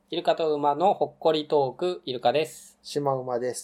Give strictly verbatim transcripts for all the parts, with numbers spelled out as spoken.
イルカと馬のほっこりトーク、イルカです。 シマウマです。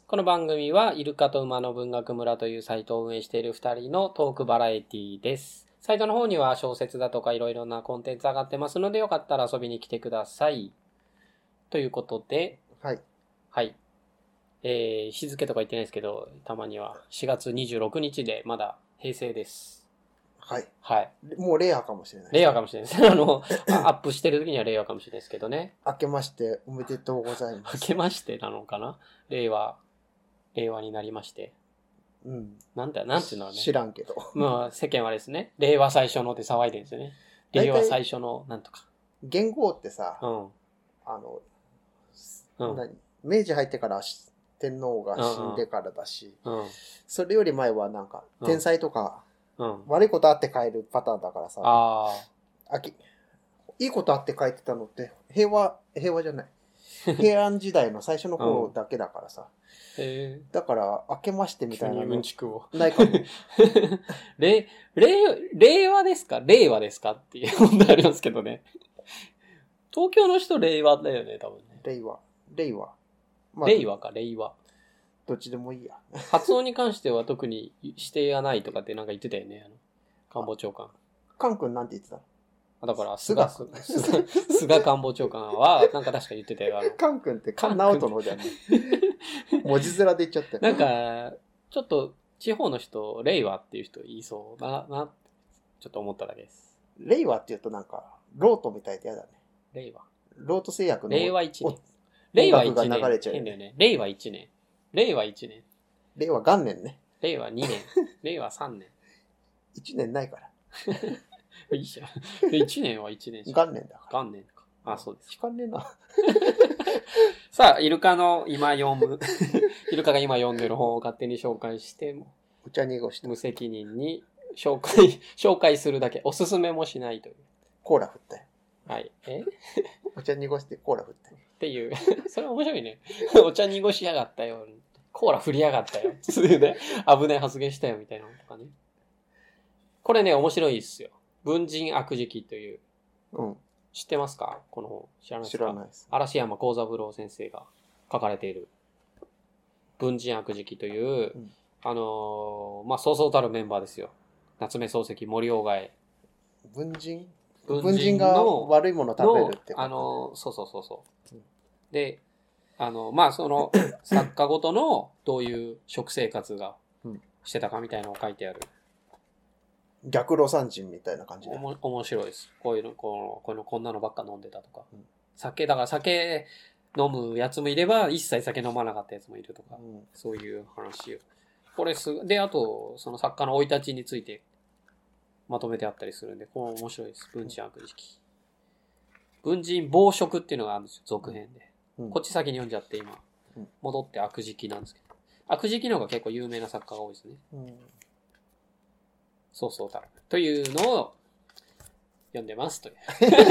この番組は、イルカと馬の文学村というサイトを運営しているふたりのトークバラエティです。サイトの方には小説だとかいろいろなコンテンツ上がってますので、よかったら遊びに来てください。ということで、 はい。 はい。えー、日付とか言ってないですけど、たまにはしがつにじゅうろくにちでまだ平成です。 はい。 はい。 もう令和かもしれない。 令和かもしれないです。あの、アップしてる時には令和かもしれないですけどね。 明けましておめでとうございます。 明けましてなのかな？令和、令和になりまして。 うん。 なんだ、なんていうのはね。 知らんけど。 まあ、世間はあれですね。令和最初のって騒いでるんですよね。令和最初のなんとか。 元号ってさ、 うん。 あの、 うん、 何明治入ってから天皇が死んでからだし、 うんうん、 それより前はなんか、天才とか、 うん、 悪いことあって変えるパターンだからさ、 ああきいいことあって書いてたのって平和、平和じゃない。平安時代の最初の方だけだからさ。 うん、へだから、明けましてみたいなのうんちくをないかも。 令、令、令和ですか令和ですかっていう問題ありますけどね。東京の人令和だよね、多分ね。 令和。令和。まあ、 令和か令和。 どっちでもいいや。 発音に関しては特に指定がないとかってなんか言ってたよね、あの官房長官。 カン君なんて言ってたのだから、菅、菅、菅官房長官は、なんか確か言ってたよ。あのカン君ってカンナウトの方じゃない。文字面で言っちゃったよ。 なんか、ちょっと地方の人、令和っていう人言いそうだな、ちょっと思っただけです。 令和って言うとなんか、ロートみたいで嫌だね。 令和。 ロート製薬の。 令和いちねん。令和いちねん。 流れちゃう変だよね。令和いちねん。令和いちねん。 令和元年ね。 令和にねん。令和さんねん。 いちねんないから。 いいじゃん。いちねんはいちねんし元年だから。 元年か。あ、そうです。 引かんねえな。 さあ、イルカの今読む、イルカが今読んでる本を勝手に紹介しても、 お茶濁して。 無責任に紹介、紹介するだけ、おすすめもしないという。 コーラ振ったよ。 はい。えお茶濁してコーラ振ったよ。 っていう。それ面白いね。お茶濁しやがったよ。コーラ振りやがったよ。つうね、危ない発言したよみたいなのとかね。これね、面白いですよ。文人悪事記という。 うん。 知ってますかこの本。知らないですか？ 知らないです。 嵐山幸三郎先生が書かれている文人悪事記という、うん、あのー、まあ、そうそうたるメンバーですよ。夏目漱石、森鴎外。 文人文人が悪いもの食べるってこと。 あのー、そうそうそうそう。うん、で、あの、まあ、その、作家ごとのどういう食生活がしてたかみたいなのを書いてある。 逆路産人みたいな感じで。 おも面白いです。こういうの、この、この、こんなのばっか飲んでたとか。うん、酒、だから酒飲むやつもいれば、一切酒飲まなかったやつもいるとか。うん、そういう話を。これす、で、あと、その作家の生い立ちについてまとめてあったりするんで、これ面白いです。文人悪事記。文人暴食っていうのがあるんですよ、続編で。うん、こっち先に読んじゃって今、戻って悪事記なんですけど。悪事記の方が結構有名な作家が多いですね。うん、そうそうたる。というのを読んでますという。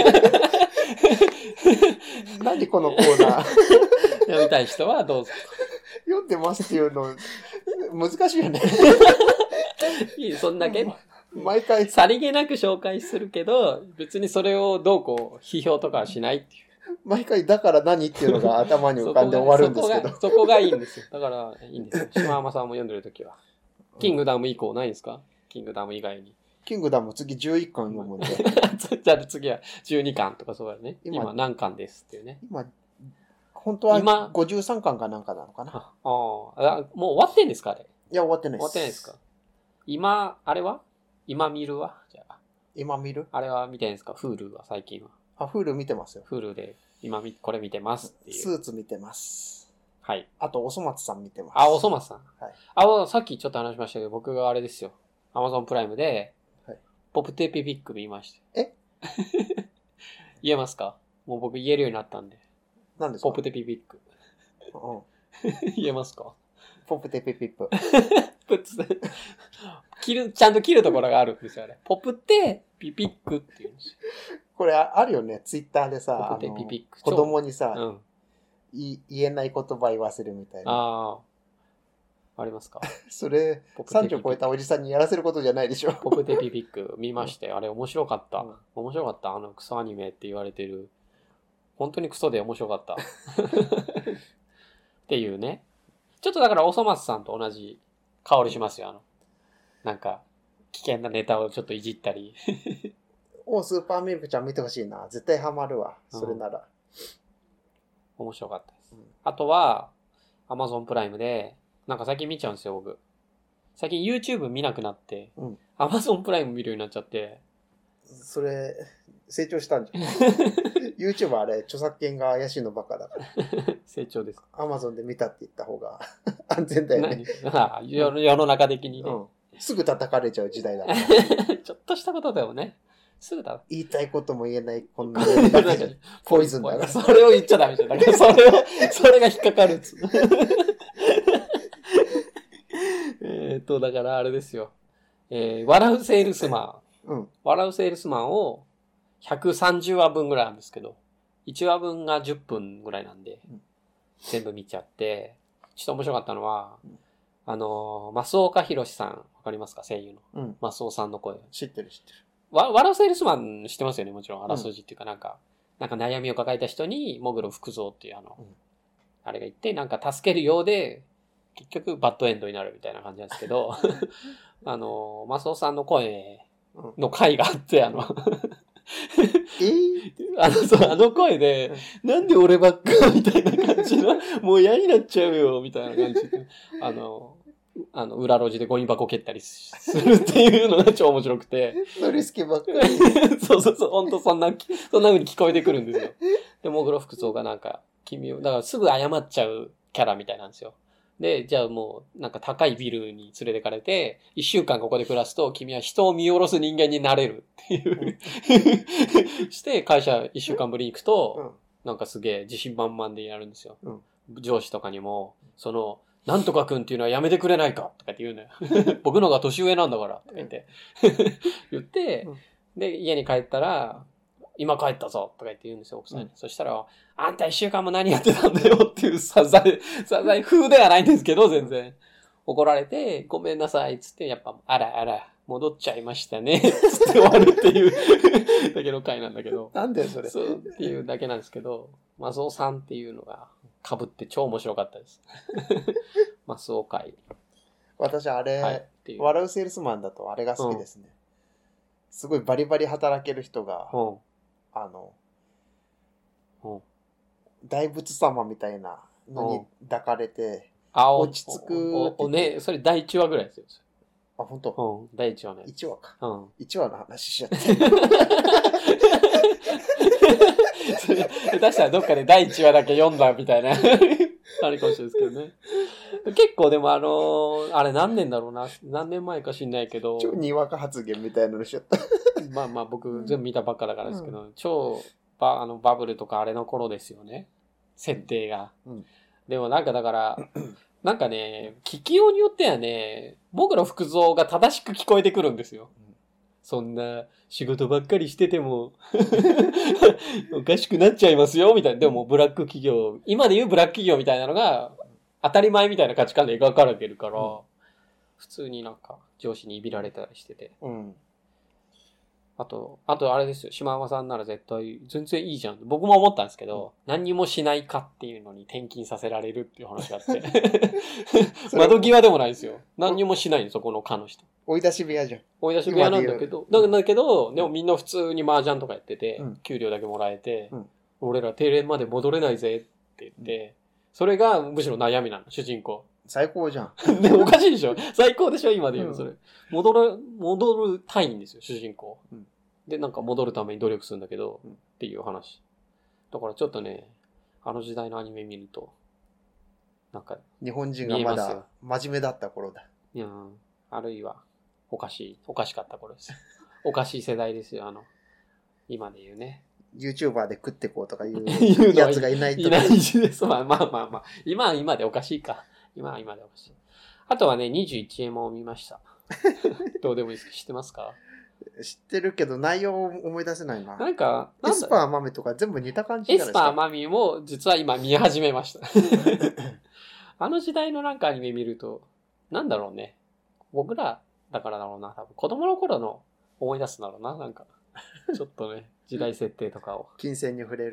何このコーナー。 読みたい人はどうぞ。 読んでますっていうの、難しいよね。 いい、そんだけ。 毎回。 さりげなく紹介するけど、別にそれをどうこう、批評とかはしないっていう。 毎回だから何っていうのが頭に浮かんで終わるんですけど。 そこが、そこがいいんですよ。だからいいんですよ。島山さんも読んでるときは。キングダム以降ないんですか？キングダム以外に。 キングダム次じゅういっかん読むんで。 じゃあ次はじゅうにかんとかそうだよね。今、今何巻ですっていうね。 今、本当はごじゅうさんかんかなんかなのかな。 ああ、もう終わってんですかあれ。 いや、終わってないです。 終わってないですか今、あれは今見るわじゃあ。 今見るあれは見てるんですか ?Hulu は最近は。 あ、Hulu 見てますよ。 Hulu で今これ見てますっていう。 スーツ見てます。 はい。 あと、おそ松さん見てます。 あ、おそ松さん。 はい。 あ、さっきちょっと話しましたけど、僕があれですよ。Amazon プライムで、はい、ポプテピピック見ました。 え言えますかもう僕言えるようになったんで。 何ですかポプテピピック。 うん。 言えますかポプテピピップ。 プツ切る、ちゃんと切るところがあるんですよね。ポプテピピックって言うんですよ。 これあるよね。ツイッターでさ、 ポプテピピック。 子供にさ、 うん、 い言えない言葉言わせるみたいな。 ああ。ありますかそれ、さんじゅう超えたおじさんにやらせることじゃないでしょ。 ポプテピピック見まして、あれ面白かった。うん、面白かった。あのクソアニメって言われてる本当にクソで面白かった。っていうね。ちょっとだからおそ松さんと同じ香りしますよ。あの、なんか、危険なネタをちょっといじったり。 おスーパーミルクちゃん見てほしいな。絶対ハマるわ。それなら。 うん、面白かったです。うん、あとは、Amazon プライムで、なんか最近見ちゃうんですよ、僕。最近 YouTube 見なくなって、うん、Amazon プライム見るようになっちゃって。 それ、成長したんじゃん。YouTube あれ、著作権が怪しいのばっかだから。 成長です。 Amazon で見たって言った方が安全だよね。 あ世の中的にね、うん。 すぐ叩かれちゃう時代だから。 ちょっとしたことだよね。すぐだ。 言いたいことも言えない、こんなポイズンだから。 それを言っちゃダメじゃん。だからそれを、それが引っかかるっつ。えっと、だからあれですよ。えー、笑うセールスマン。うん。笑うセールスマンをひゃくさんじゅうわぶんぐらいあるんですけど、いちわぶんがじゅっぷんぐらいなんで、うん、全部見ちゃって、ちょっと面白かったのは、うん、あのー、増岡弘さん、わかりますか、声優の。うん。増尾さんの声。 知ってる知ってる。 わ、笑うセールスマン知ってますよね、もちろん。あらすじっていうかなんか、うん、なんか悩みを抱えた人に、もぐろ福蔵っていうあの、うん、あれが言って、なんか助けるようで、結局バッドエンドになるみたいな感じなんですけど、あの、増尾さんの声の回があって、あの、えー、あの、そう、あの声で、なんで俺ばっかみたいな感じの、もう嫌になっちゃうよ、みたいな感じで、あの、あの、裏路地でゴミ箱蹴ったりするっていうのが超面白くて。 ノリスケばっかり。 そうそうそう、ほんとそんな、そんな風に聞こえてくるんですよ。で、もぐろ福蔵がなんか、君を、だからすぐ謝っちゃうキャラみたいなんですよ。で、じゃあもう、なんか高いビルに連れてかれて、一週間ここで暮らすと、君は人を見下ろす人間になれるっていう。して、会社一週間ぶりに行くと、うん、なんかすげえ自信満々でやるんですよ。うん、上司とかにも、その、なんとかくんっていうのはやめてくれないかとかって言うのよ。僕の方が年上なんだから、とか言って。言って、で、家に帰ったら、今帰ったぞとか言って言うんですよ、奥さんに。うん、そしたら、あんた一週間も何やってたんだよっていう謝罪、謝罪風ではないんですけど、全然。怒られて、ごめんなさいっつって、やっぱ、あらあら、戻っちゃいましたね。つって終わるっていうだけの回なんだけど。 なんだよ、それ。 そうっていうだけなんですけど、マスオさんっていうのが被って超面白かったです。マスオ回。 私、あれ、はい、笑うセールスマンだとあれが好きですね。うん、すごいバリバリ働ける人が、うん、あの、うん、大仏様みたいなのに抱かれて、うん、落ち着くおおおね、それだいいちわぐらいですよ。 あ、本当。 うん、だいいちわね。 いちわか。うん。いちわの話しちゃって。 下手したらどっかでだいいちわだけ読んだみたいな、あれかもしれないですけどね。結構でもあのー、あれ何年だろうな。何年前か知んないけど。 超にわか発言みたいなのしちゃった。 まあまあ僕全部見たばっかだからですけど、うん、超バ、あのバブルとかあれの頃ですよね。設定が。うん、でもなんかだから、なんかね、聞きようによってはね、僕の福蔵が正しく聞こえてくるんですよ。うん、そんな仕事ばっかりしててもおかしくなっちゃいますよみたいな。でもブラック企業、今で言うブラック企業みたいなのが当たり前みたいな価値観で描かれてるから、うん、普通になんか上司にいびられたりしてて。うん、あと、あとあれですよ。島山さんなら絶対全然いいじゃん。僕も思ったんですけど、うん、何にもしないかっていうのに転勤させられるっていう話があって。窓際でもないですよ。何にもしないんですよ、この課の人。 追い出し部屋じゃん。 追い出し部屋なんだけど、だだけど、でもみんな普通に麻雀とかやってて、うん、給料だけもらえて、うん、俺ら定年まで戻れないぜって言って、それがむしろ悩みなの、主人公。 最高じゃん。でもおかしいでしょ最高でしょ今で言うの、それ。戻る、戻るたいんですよ、主人公。うん、で、なんか戻るために努力するんだけど、うん、っていう話。だからちょっとね、あの時代のアニメ見ると、なんか、 日本人がまだ真面目だった頃だ。 いやあるいは、おかしい、おかしかった頃です。おかしい世代ですよ、あの、今で言うね。 YouTuber で食ってこうとかいうやつがいないと。 いないです。まあまあまあまあ。今は今でおかしいか。今は今でおかしい。あとはね、にじゅういちエムを見ました。どうでもいいです。知ってますか？ 知ってるけど内容を思い出せないな。 なんか、 エスパーマミとか全部似た感じじゃないですか。 エスパーマミも実は今見始めました。あの時代のなんかアニメ見ると、なんだろうね。僕らだからだろうな。多分子供の頃の思い出すんだろうな。なんか、ちょっとね、時代設定とかを。 金銭に触れる。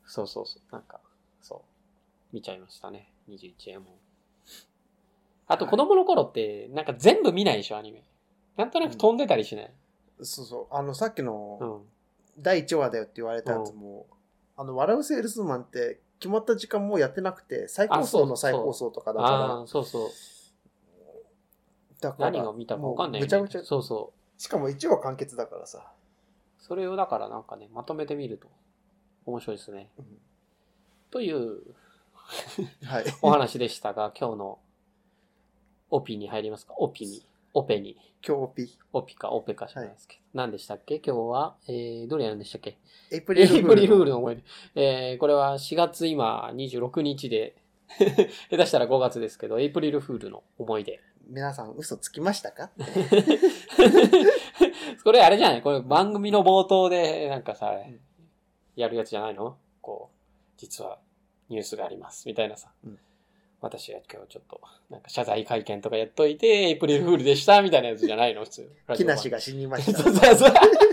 そうそうそう。なんか、そう。見ちゃいましたね。にじゅういちえんも。あと子供の頃って、なんか全部見ないでしょ、アニメ。なんとなく飛んでたりしない、 うん、そうそう。あの、さっきの、だいいちわだよって言われたやつも、うん、あの、笑うセールスマンって決まった時間もうやってなくて、再放送の再放送とかだから。 ああ、そうそう。だから何が見たか分かんない、 ね。ぐちゃぐちゃ。 そうそう。 しかもいちわ完結だからさ。 それをだからなんかね、まとめてみると面白いですね。うん、という、はい、お話でしたが、今日のオピに入りますか？オピに。オペに。 今日オピ。 オピかオペかじゃないですけど。はい、何でしたっけ今日は、えー、どれやるんでしたっけ？ エイプリルフール。 エイプリルフールの思い出。えー、これはしがつ今にじゅうろくにちで、下手したらごがつですけど、エイプリルフールの思い出。 皆さん嘘つきましたか？ これあれじゃないこれ番組の冒頭でなんかさ、やるやつじゃないの？こう、実はニュースがあります。みたいなさ。うん、私が今日ちょっと、なんか謝罪会見とかやっといて、エイプリルフールでしたみたいなやつじゃないの普通。 木梨が死にました。 そうそうそう。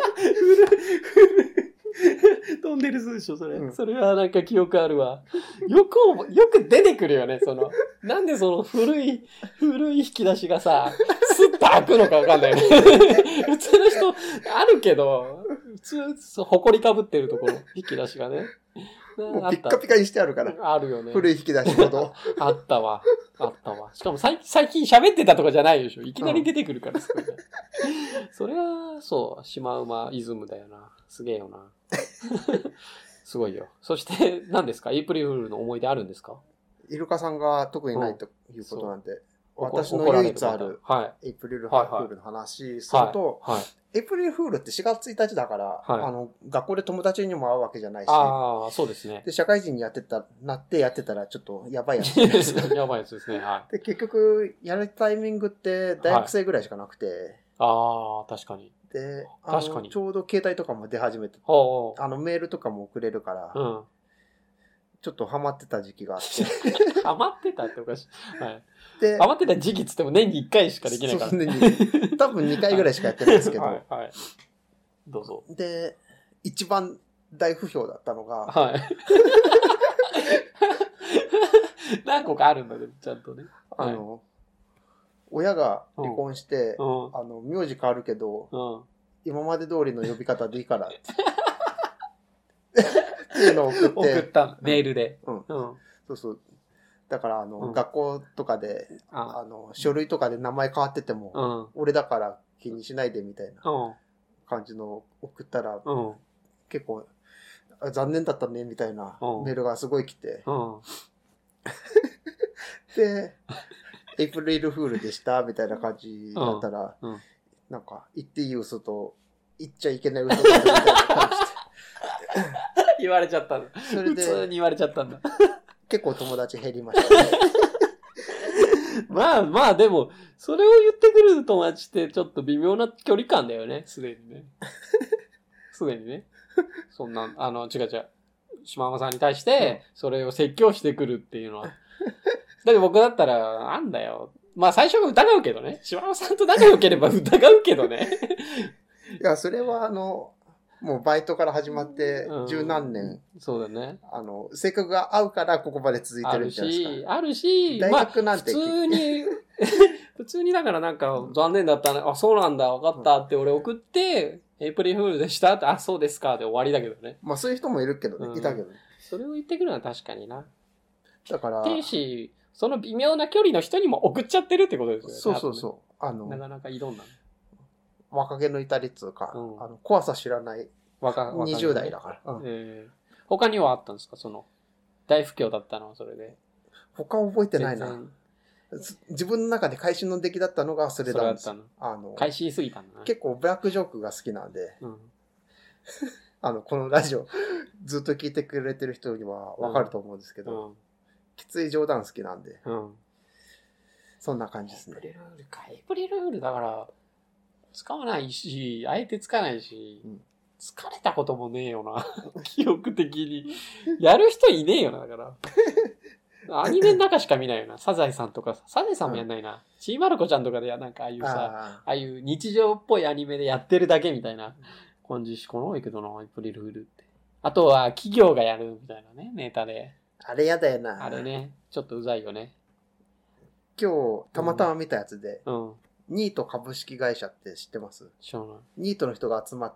飛んでるでしょ、それ、うん。それはなんか記憶あるわ。よく、よく出てくるよね、その。なんでその古い、古い引き出しがさ、スッと開くのかわかんないよね。普通の人、あるけど、普通、埃かぶってるところ、引き出しがね。 もうピッカピカにしてあるから。 あるよね。 古い引き出しほど。 あったわ。あったわ。しかも最最近喋ってたとかじゃないでしょ。いきなり出てくるからすごい、ね。うん、それは、そう、シマウマイズムだよな。すげえよな。すごいよ。そして、何ですか？エイプリルフールの思い出あるんですか？ イルカさんが特にないということなんで、うん、私の唯一あるエイプリルフールの話すると、はいはいはい、エイプリルフールってしがつついたちだから、はい、あの学校で友達にも会うわけじゃないし、 ああ、そうですね。 で社会人にやってたなってやってたらちょっとやばいやつです。 やばいやつですね。はい。 で結局やるタイミングって大学生ぐらいしかなくて、はい、 ああ確かに。 で、 確かにちょうど携帯とかも出始めて、 おうおうあのメールとかも送れるから。うん、ちょっとハマってた時期があって。 ハマってたっておかしい。はい。で、ハマってた時期つっても年にいっかいしかできないから。そう年に。多分にかいぐらいしかやってないんですけど。はい、はい。 どうぞ。 で、一番大不評だったのが。 はい。何個かあるんだね、ちゃんとね。 あの、はい、親が離婚して、うん、あの、名字変わるけど、うん、今まで通りの呼び方でいいからって。っていうのを送って。 送ったメールで。 うん。うん、そうそう。だから、あの、うん、学校とかで、あの、書類とかで名前変わってても、うん、俺だから気にしないでみたいな感じの送ったら、うん、結構、残念だったね、みたいなメールがすごい来て。うん、で、エイプリルフールでした、みたいな感じだったら、うんうん、なんか、言っていい嘘と、言っちゃいけない嘘と、みたいな感じで。 言われちゃったんだ。それで普通に言われちゃったんだ。 結構友達減りましたね。 まあまあでも、それを言ってくる友達ってちょっと微妙な距離感だよね、すでにね。すでにね。そんな、あの、違う違う。島間さんに対して、それを説教してくるっていうのは。だって僕だったら、なんだよ。まあ最初は疑うけどね。島間さんと仲良ければ疑うけどね。 いや、それはあの、もうバイトから始まって十何年、うん、 そうだね。 あの、性格が合うからここまで続いてるんじゃないですか。 あるし、あるし、 大学なんて、 まあ、普通に、普通にだからなんか残念だったね。あ、そうなんだ、分かったって俺送って、エイプリルフールでしたって、あ、そうですかで終わりだけどね。 まあそういう人もいるけどね、うん、いたけどね。 それを言ってくるのは確かにな。 だから。 てし、その微妙な距離の人にも送っちゃってるってことですよね。 そうそうそう。 あの、なかなか挑んだ、ね。 若気の至りっつうか、うん、あの怖さ知らない若にじゅう代だから、うんえー、他にはあったんですかその大不況だったのはそれで他覚えてないな自分の中で会心の出来だったのがそれだったんです。 あの会心すぎたんだな。 結構ブラックジョークが好きなんで、うん、あのこのラジオずっと聞いてくれてる人には分かると思うんですけど、うん、きつい冗談好きなんで、うん、そんな感じですね。 エイプリルフールか。エイプリルフールだから使わないし、あえてつかないし、うん、疲れたこともねえよな。記憶的に。やる人いねえよな、だから。アニメの中しか見ないよな。サザエさんとかさ。サザエさんもやんないな。うん、ちーまる子ちゃんとかでなんかああいうさ、あ, ああいう日常っぽいアニメでやってるだけみたいな感じしかないけどな、エイプリルフールって。 あとは企業がやるみたいなね、ネタで。 あれやだよな。 あれね、ちょっとうざいよね。 今日、たまたま見たやつで、 うん。 ニート株式会社って知ってます？ 知らない。 ニートの人が集まって、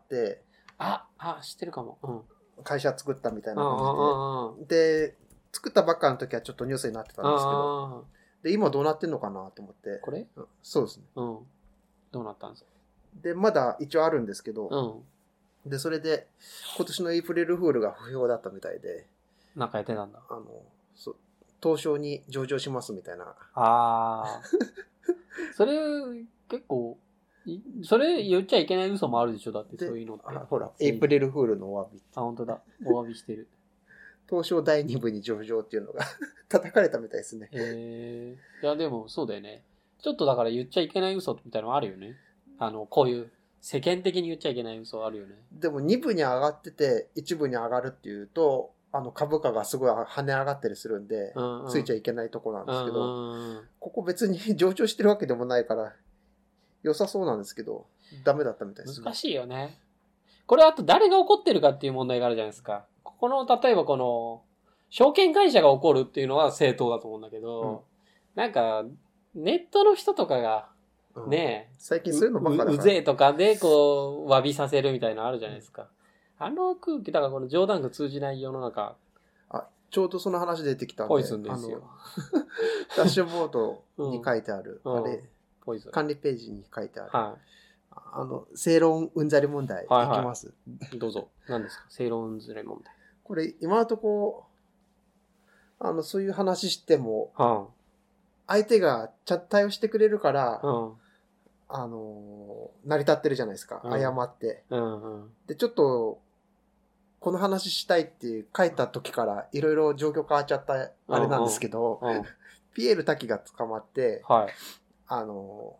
あ、あ、知ってるかも。うん。 会社作ったみたいなうんうんうんうん。 感じで。で、作ったばっかの時はちょっとニュースになってたんですけど、で、今どうなってんのかなと思って。 これ？ うん、そうですね。 うん。どうなったんですか？で、 まだ一応あるんですけど、 うん。 で、それで、今年のエイプリルフールが不評だったみたいで、 なんかやってたんだ。 あの、そう、東証に上場しますみたいな。 ああ。それ、結構、それ言っちゃいけない嘘もあるでしょ、だってそういうのって。 ほら、エイプリルフールのお詫び。 あ、本当だ。お詫びしてる。 東証だいに部に上場っていうのが叩かれたみたいですね。 へえー。いや、でもそうだよね。ちょっとだから言っちゃいけない嘘みたいなのあるよね。あの、こういう世間的に言っちゃいけない嘘あるよね。 でもに部に上がってていち部に上がるっていうと、あの株価がすごい跳ね上がったりするんで、うんうん、ついちゃいけないとこなんですけど、うんうん、ここ別に上場してるわけでもないから良さそうなんですけど、ダメだったみたいですね。 難しいよね。これあと誰が怒ってるかっていう問題があるじゃないですか。ここの、例えばこの、証券会社が怒るっていうのは正当だと思うんだけど、うん、なんか、ネットの人とかが、ねえ、うん、 最近そういうのばっかだから。 うぜえとかで、こう、詫びさせるみたいなのあるじゃないですか。うん、あの空気、だからこの冗談が通じない世の中。 あ、ちょうどその話出てきたんで。 ポイズンですよ。 ダッシュボードに書いてある、うん、あれ、 ポイズン。 管理ページに書いてある。 はい。 あの、正論うんざり問題、はいはい、いきます。 どうぞ。何ですか？正論うんざり問題。 これ、今のとこあの、そういう話しても、はあ、相手がちゃんと対応してくれるから、はあ、あの、成り立ってるじゃないですか。うん、謝って、うんうん。で、ちょっと、この話したいって書いた時からいろいろ状況変わっちゃったあれなんですけど、うんうん、ピエール滝が捕まって、はい、あの、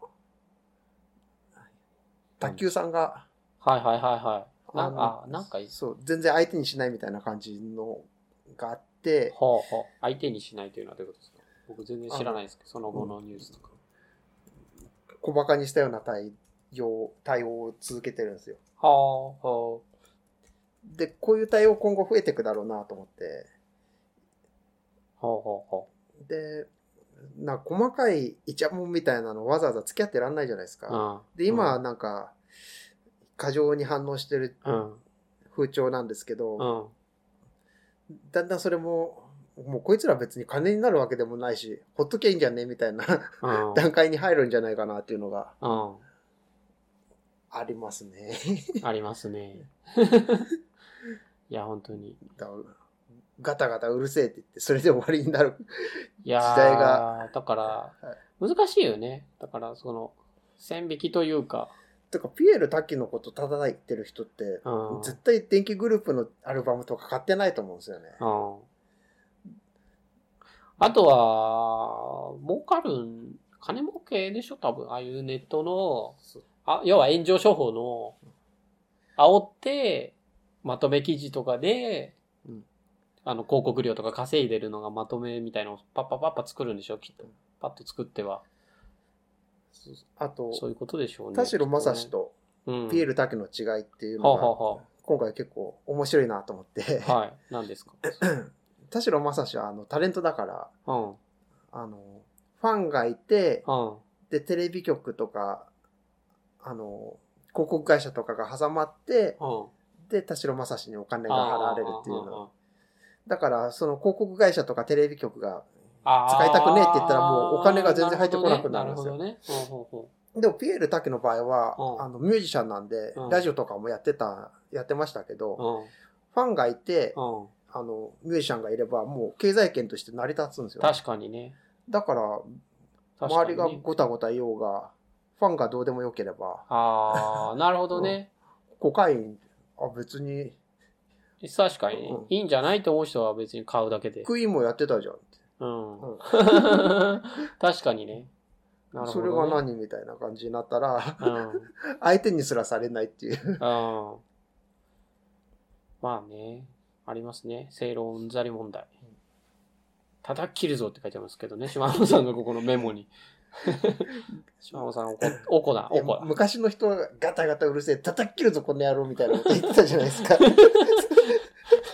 卓球さんが、 はいはいはいはい。なあ、なんかいい。 そう、全然相手にしないみたいな感じのがあって、 はあはあ、相手にしないというのはどういうことですか？僕全然知らないですけど、その後のニュースとか。 小馬鹿にしたような対応、対応を続けてるんですよ。 はあ、はあ。 で、こういう対応今後増えていくだろうなと思って。 はあはあはあ。 で、なんか細かいイチャモンみたいなのわざわざ付き合ってらんないじゃないですか。うん、で、今はなんか、過剰に反応してる風潮なんですけど、うん、だんだんそれも、もうこいつら別に金になるわけでもないし、ほっときゃいいんじゃねみたいな、うん、段階に入るんじゃないかなっていうのが、うん、ありますね。 ありますね。いや、本当に。 ガタガタうるせえって言って、それで終わりになる時代が。 だから、難しいよね。だから、その、線引きというか。 てか、ピエール滝のこと叩いてる人って、うん、絶対電気グループのアルバムとか買ってないと思うんですよね。うん、 あとは、儲かるん、金儲けでしょ多分。ああいうネットの、あ、要は炎上処方の、煽って、まとめ記事とかで、うん、あの、広告料とか稼いでるのがまとめみたいなのをパッパパッパ作るんでしょきっと。パッと作っては。 あと、 そういうことでしょうね。 田代正史とピエール滝の違いっていうのが、うん、今回結構面白いなと思って。 はい。何ですか？ 田代正史はあのタレントだから、うん、あの、ファンがいて、うん、で、テレビ局とか、あの、広告会社とかが挟まって、うん、で、田代正史にお金が払われるっていうの。だから、その広告会社とかテレビ局が使いたくねえって言ったらもうお金が全然入ってこなくなるんですよ。なるほどね。ほうほうほう。でも、ピエール滝の場合は、うん、あの、ミュージシャンなんで、うん、ラジオとかもやってた、やってましたけど、うん、ファンがいて、うん、あの、ミュージシャンがいれば、もう経済圏として成り立つんですよ、 ね。確かにね。 だから、周りがごたごた言おうが、ファンがどうでもよければ。 ああ、なるほどね。 うん、コカイン、あ、別に。 確かに、うん、いいんじゃないと思う人は別に買うだけで。 クイーンもやってたじゃんって。 うん。うん、確かにね。 なるほどね。それが何みたいな感じになったら、うん、相手にすらされないっていう。うん。 まあね、ありますね。正論うんざり問題。叩き切るぞって書いてますけどね、島野さんのここのメモに。島野さん、おこ、おこだ、おこだ。 昔の人がガタガタうるせえ、叩き切るぞこの野郎みたいなこと言ってたじゃないですか。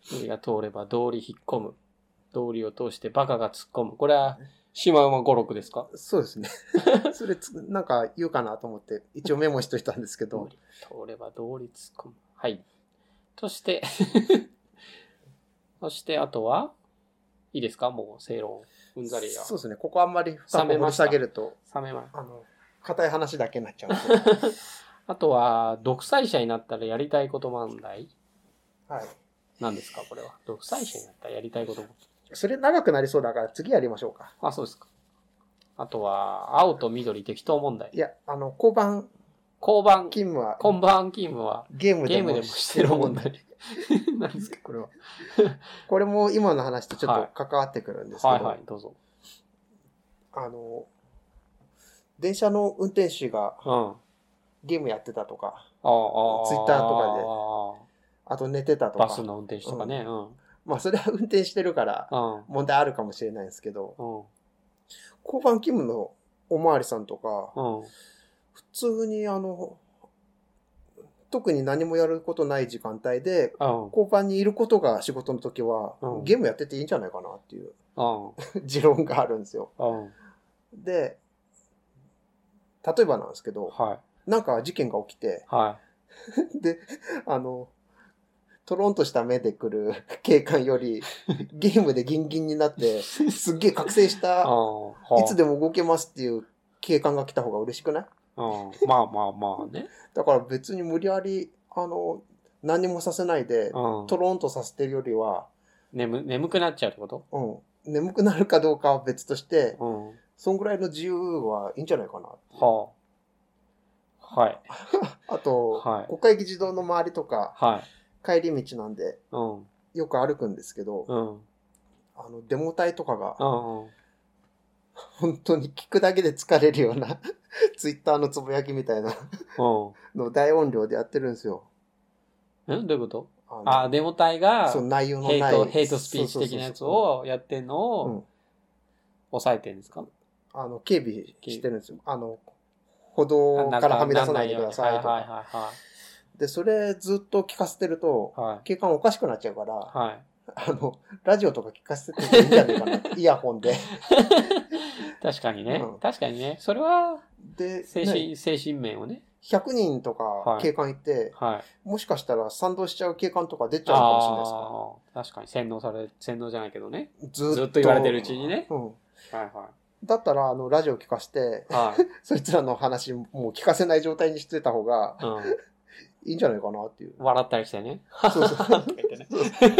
無理が通れば道理引っ込む。道理を通してバカが突っ込む。これは、シマウマ語録ですか？ そうですね。それつ、なんか言うかなと思って、一応メモしといたんですけど。 道理通れば道理突っ込む。はい。そして、そしてあとは、いいですか？もう正論。うんざりが。 そうですね。ここあんまり深く掘り下げると、 冷めました。 あの、硬い話だけになっちゃう。 あとは、独裁者になったらやりたいこと問題。 はい。 何ですかこれは。独裁者になったらやりたいこと問題。 それ長くなりそうだから次やりましょうか。 あ、そうですか。あとは、青と緑適当問題。 いや、あの、交番。 交番。 勤務は。 交番勤務は。 ゲームでも。 ゲームでもしてる問題。何ですかこれは。 これも今の話とちょっと関わってくるんですけど。 はい、はい、はい、どうぞ。 あの、電車の運転手が、 うん。 ゲームやってたとか。 ああ、ああ。 ツイッターとかで。あと寝てたとか。 バスの運転手とかね。うん。うん、 まあ、それは運転してるから、問題あるかもしれないですけど、 うん、 交番勤務のおまわりさんとか、 うん、 普通にあの、特に何もやることない時間帯で、うん、交番にいることが仕事の時は、うん、ゲームやってていいんじゃないかなっていう、うん、持論があるんですよ。うん、で、例えばなんですけど、はい、なんか事件が起きて、はい、で、あの、トロンとした目で来る警官より、ゲームでギンギンになって、すっげえ覚醒した、いつでも動けますっていう警官が来た方が嬉しくない？ うん、まあまあまあね。 だから別に無理やり、あの、何もさせないで、うん、トロンとさせてるよりは、 眠、眠くなっちゃうってこと？ うん。眠くなるかどうかは別として、うん、そんぐらいの自由はいいんじゃないかな。はあ。はい。 あと、はい、国会議事堂の周りとか、はい、帰り道なんで、うん、よく歩くんですけど、うん、あの、デモ隊とかが、うんうん、本当に聞くだけで疲れるような、ツイッターのつぶやきみたいなのを大音量でやってるんですよ。 んどういうこと？ああ、デモ隊が、そう、内容のない。ヘイト、ヘイトスピーチ的なやつをやってんのを、抑えてるんですか？ あの、警備してるんですよ。あの、歩道からはみ出さないでくださいとか。はいはいはいはい。で、それずっと聞かせてると、はい、警官おかしくなっちゃうから、はい、あの、ラジオとか聞かせてていいんじゃないかな。イヤホンで。 確かにね、うん。確かにね。それは、で、精神、ね、精神面をね。 ひゃくにんとか警官いて、はいはい、もしかしたら賛同しちゃう警官とか出ちゃうかもしれないですか。 確かに洗脳され、洗脳じゃないけどね。ずっと、ずっと言われてるうちにね。うん。はいはい。だったら、あの、ラジオ聞かせて、はい、そいつらの話もう聞かせない状態にしてた方が、うんいいんじゃないかなっていう。 笑ったりしてね。そうそう。言ってね。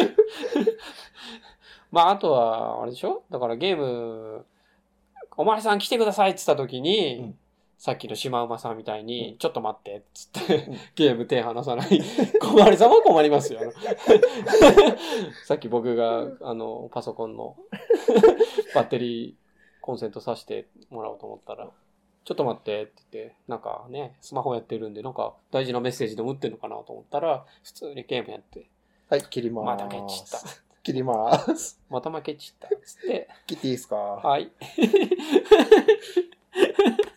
まあ、あとは、あれでしょ？だからゲーム、おまわりさん来てくださいって言った時に、うん、さっきのシマウマさんみたいに、うん、ちょっと待って、つって、うん、ゲーム手離さない。おまわりさんは困りますよ。さっき僕が、あの、パソコンのバッテリー、コンセント挿してもらおうと思ったら、ちょっと待ってって言って、なんかね、スマホやってるんで、なんか大事なメッセージでも打ってんのかなと思ったら、普通にゲームやって。 はい、切りまーす。 またケチった。 切りまーす。 また負けちった。つって。 切っていいですか？ はい。